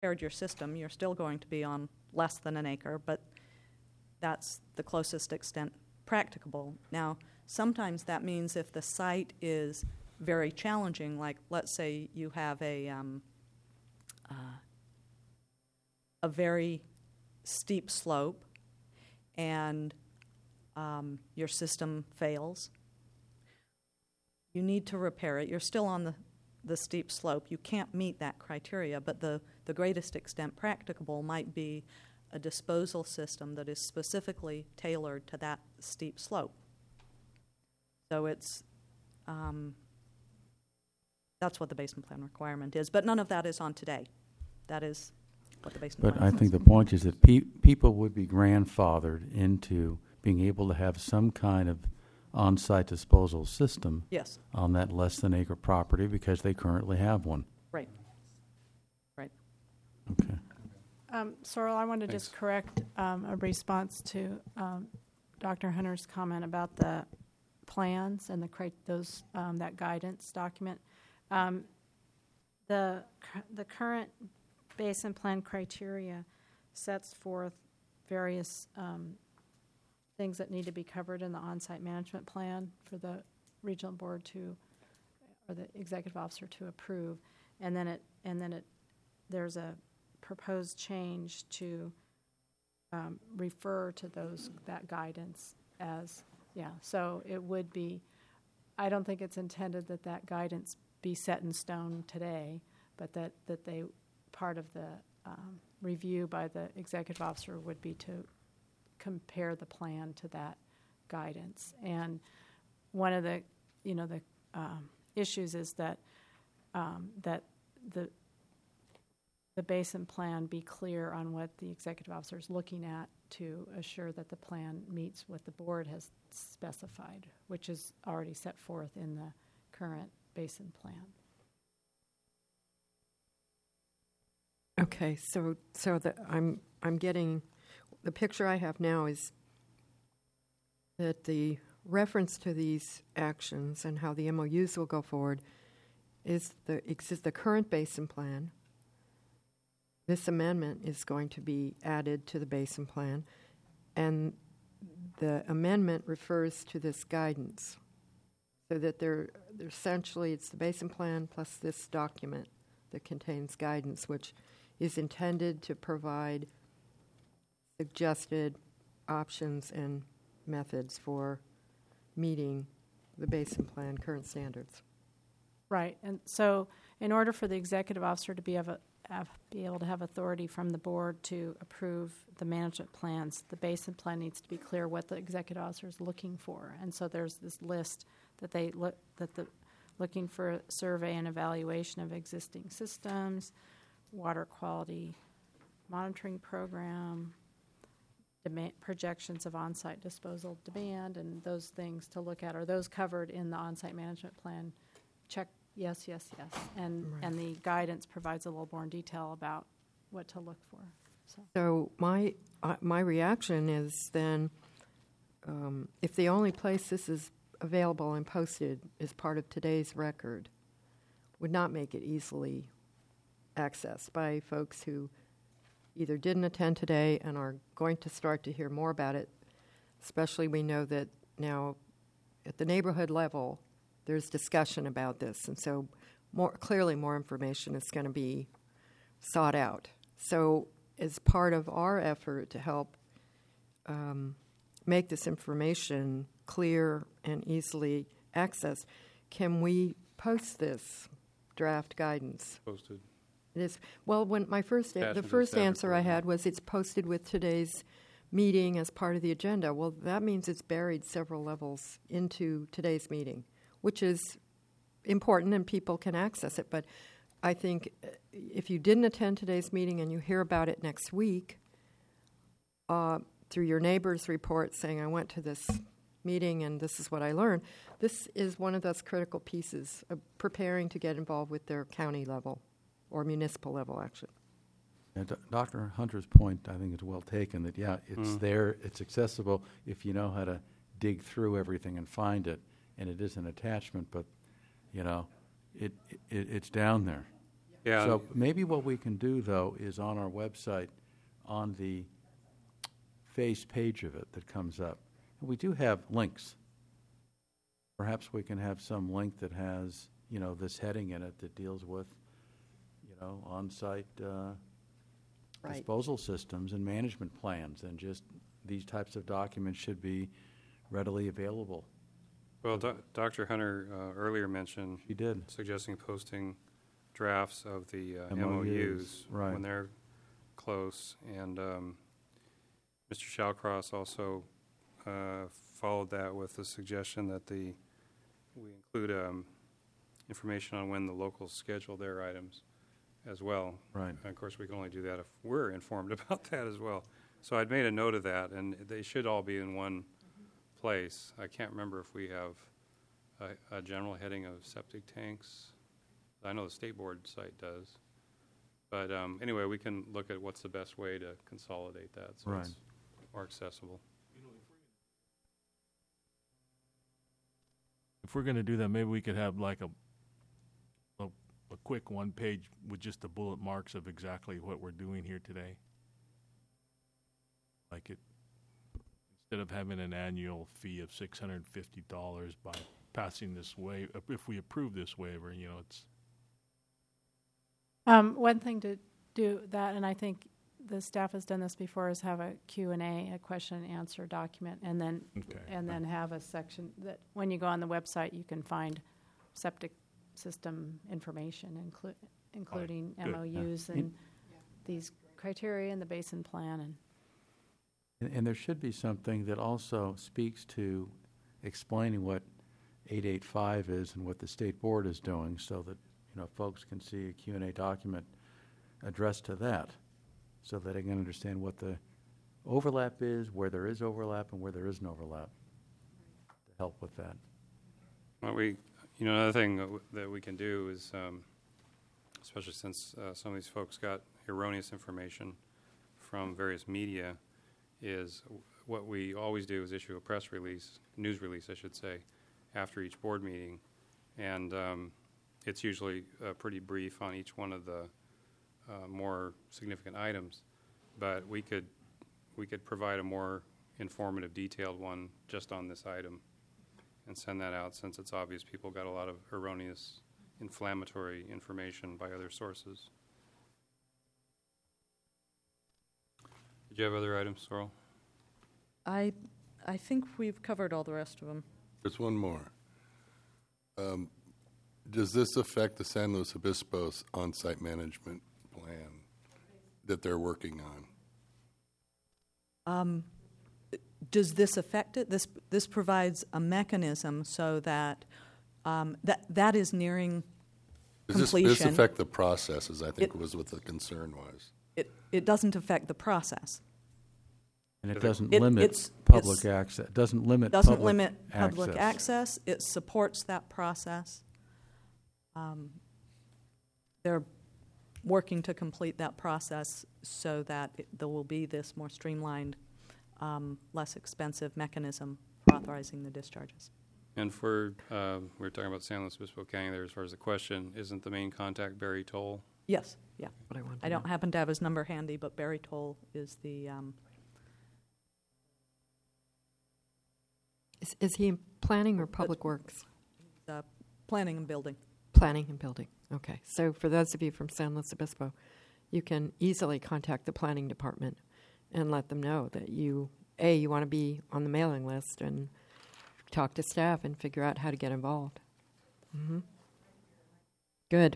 prepared your system, you're still going to be on less than an acre, but that's the closest extent practicable. Now, sometimes that means if the site is very challenging, like let's say you have a very steep slope and your system fails, you need to repair it. You're still on the steep slope. You can't meet that criteria, but the greatest extent practicable might be a disposal system that is specifically tailored to that steep slope. So it's that's what the basin plan requirement is, but none of that is on today. That is what the basin plan But I says. think the point is that people would be grandfathered into being able to have some kind of on-site disposal system Yes. on that less than acre property because they currently have one. Right. Right. Okay. Sorrel, I want to just correct a response to Dr. Hunter's comment about the plans and that guidance document. The current basin plan criteria sets forth various things that need to be covered in the on-site management plan for the regional board or the executive officer to approve, and then there's a proposed change to refer to that guidance as So it would be. I don't think it's intended that guidance be set in stone today, but that they part of the review by the executive officer would be to compare the plan to that guidance. And one of the issues is that the basin plan be clear on what the executive officer is looking at to assure that the plan meets what the board has specified, which is already set forth in the current basin plan. Okay, so I'm getting the picture I have now is that the reference to these actions and how the MOUs will go forward is the current basin plan. This amendment is going to be added to the basin plan, and the amendment refers to this guidance, so that they're essentially it's the basin plan plus this document that contains guidance, which is intended to provide suggested options and methods for meeting the basin plan current standards. Right, and so in order for the executive officer to be able to have authority from the board to approve the management plans, the basin plan needs to be clear what the executive officer is looking for. And so there's this list that looking for a survey and evaluation of existing systems, water quality monitoring program, projections of on-site disposal demand, and those things to look at. Are those covered in the on-site management plan? Check yes. And the guidance provides a little more detail about what to look for. So my reaction is then if the only place this is available and posted is part of today's record, would not make it easily accessed by folks who either didn't attend today and are going to start to hear more about it. Especially we know that now at the neighborhood level there's discussion about this, and so more information is going to be sought out. So as part of our effort to help make this information clear and easily accessed, can we post this draft guidance? Posted. It is. Well, when the first answer I had was it's posted with today's meeting as part of the agenda. Well, that means it's buried several levels into today's meeting, which is important and people can access it. But I think if you didn't attend today's meeting and you hear about it next week through your neighbor's report saying, I went to this meeting and this is what I learned, this is one of those critical pieces of preparing to get involved with their county level or municipal level action. Dr. Hunter's point, I think, is well taken, that, it's there, it's accessible if you know how to dig through everything and find it, and it is an attachment, but, it's down there. Yeah. Yeah. So maybe what we can do, though, is on our website, on the face page of it that comes up, we do have links. Perhaps we can have some link that has, this heading in it that deals with, on-site Right. disposal systems and management plans, and just these types of documents should be readily available. Well, Dr. Hunter earlier mentioned She did. suggesting posting drafts of the MOUs, MOUs right. when they're close. And Mr. Shallcross also followed that with the suggestion that we include information on when the locals schedule their items as well. Right. And of course, we can only do that if we're informed about that as well. So I'd made a note of that, and they should all be in one place. I can't remember if we have a general heading of septic tanks. I know the State Board site does. But anyway, we can look at what's the best way to consolidate that so Right. it's more accessible. If we're going to do that, maybe we could have like a quick one page with just the bullet marks of exactly what we're doing here today. Like instead of having an annual fee of $650 by passing this waiver, if we approve this waiver, it's. One thing to do that, and I think the staff has done this before, is have a Q&A, a question and answer document, and then have a section that when you go on the website you can find septic system information, including Good. MOUs and these criteria and the basin plan. And there should be something that also speaks to explaining what 885 is and what the State Board is doing, so that folks can see a Q&A document addressed to that, so that they can understand what the overlap is, where there is overlap, and where there isn't overlap, to help with that. Well, another thing that we can do is, especially since some of these folks got erroneous information from various media, is what we always do is issue a press release, news release, I should say, after each board meeting. And it's usually pretty brief on each one of the more significant items. But we could provide a more informative, detailed one just on this item and send that out, since it's obvious people got a lot of erroneous, inflammatory information by other sources. Did you have other items, Sorrel? I think we've covered all the rest of them. There's one more. Does this affect the San Luis Obispo on-site management plan that they're working on? Does this affect it? This provides a mechanism so that that is nearing completion. Does this affect the processes, I think was what the concern was. It doesn't affect the process. And it doesn't It- limit it's- public it's- access. It doesn't limit Public access. It supports that process. They're working to complete that process so that there will be this more streamlined, less expensive mechanism for authorizing the discharges. And for, we were talking about San Luis Obispo County there as far as the question, isn't the main contact Barry Toll? Yes, yeah. What I want to I don't know. happen to have his number handy, but Barry Toll is the Is he in planning or public works? planning and building. Planning and building. Okay. So for those of you from San Luis Obispo, you can easily contact the planning department and let them know that you want to be on the mailing list, and talk to staff and figure out how to get involved. Mm-hmm. Good.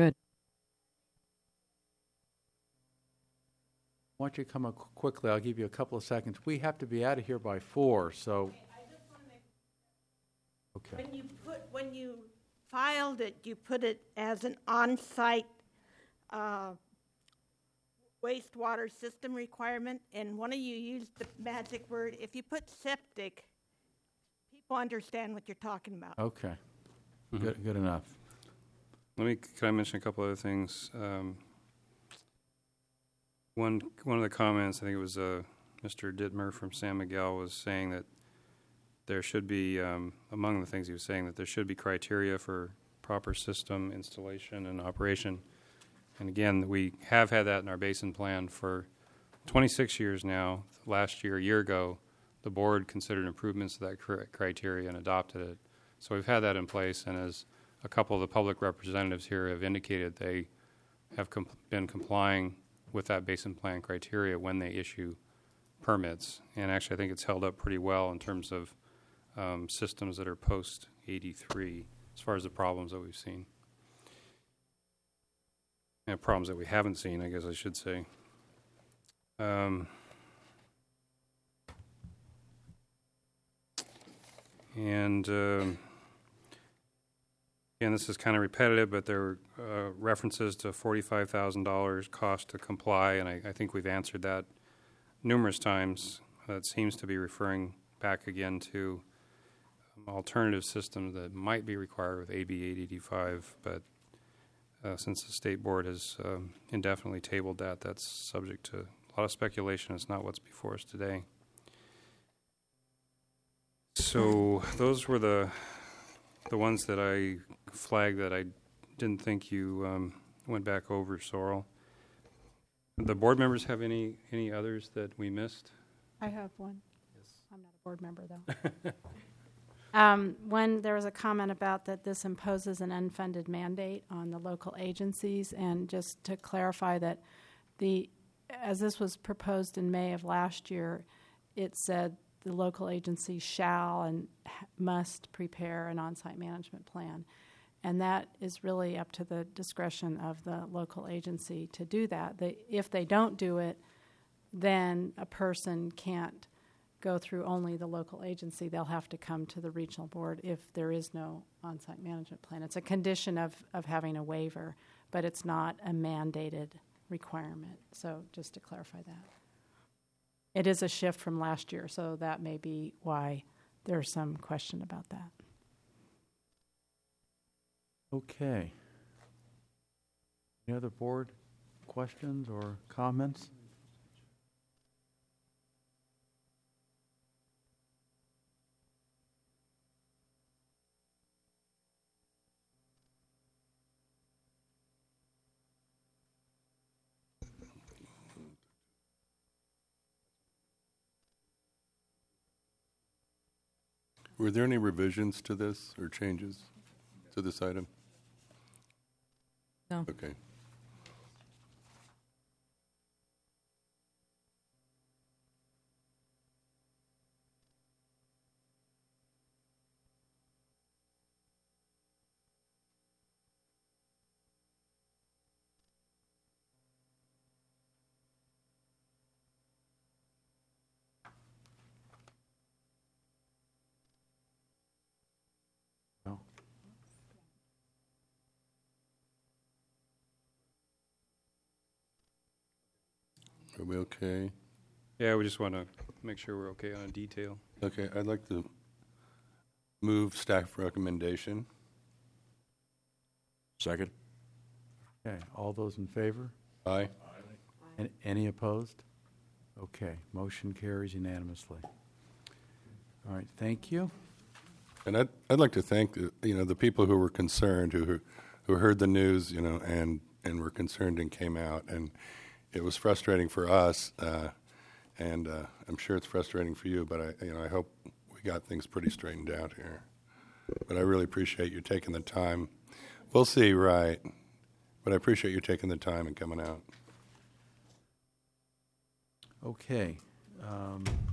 Why don't you come up quickly? I'll give you a couple of seconds. We have to be out of here by 4, so. I just want to make Okay. when you filed it, you put it as an on-site wastewater system requirement, and one of you used the magic word. If you put septic, people understand what you're talking about. Okay. Mm-hmm. Good enough. Can I mention a couple other things? One of the comments, I think it was Mr. Dittmer from San Miguel, was saying that there should be, among the things he was saying, that there should be criteria for proper system installation and operation. And again, we have had that in our basin plan for 26 years now. Last year, a year ago, the board considered improvements to that criteria and adopted it. So we've had that in place, and as a couple of the public representatives here have indicated, they have been complying with that basin plan criteria when they issue permits. And actually, I think it's held up pretty well in terms of systems that are post-83 as far as the problems that we've seen. And problems that we haven't seen, I guess I should say. Again, this is kind of repetitive, but there are references to $45,000 cost to comply, and I think we've answered that numerous times. That seems to be referring back again to alternative systems that might be required with AB 885, but since the state board has indefinitely tabled that, that's subject to a lot of speculation. It's not what's before us today. So those were the ones that I flagged that I didn't think you went back over, Sorrel. The board members have any others that we missed? I have one. Yes. I'm not a board member, though. When there was a comment about that this imposes an unfunded mandate on the local agencies, and just to clarify that as this was proposed in May of last year, it said the local agency shall and must prepare an on-site management plan. And that is really up to the discretion of the local agency to do that. If they don't do it, then a person can't go through only the local agency. They'll have to come to the regional board if there is no on-site management plan. It's a condition of having a waiver, but it's not a mandated requirement. So just to clarify that. It is a shift from last year, so that may be why there's some question about that. Okay. Any other board questions or comments? Were there any revisions to this or changes to this item? No. Okay. No. Are we okay? Yeah, we just want to make sure we're okay on a detail. Okay, I'd like to move staff recommendation. Second. Okay, all those in favor? Aye. Any opposed? Okay, motion carries unanimously. All right, thank you. And I'd like to thank the people who were concerned, who heard the news, and were concerned and came out. And it was frustrating for us, and I'm sure it's frustrating for you. But I hope we got things pretty straightened out here. But I really appreciate you taking the time. We'll see, right? But I appreciate you taking the time and coming out. Okay.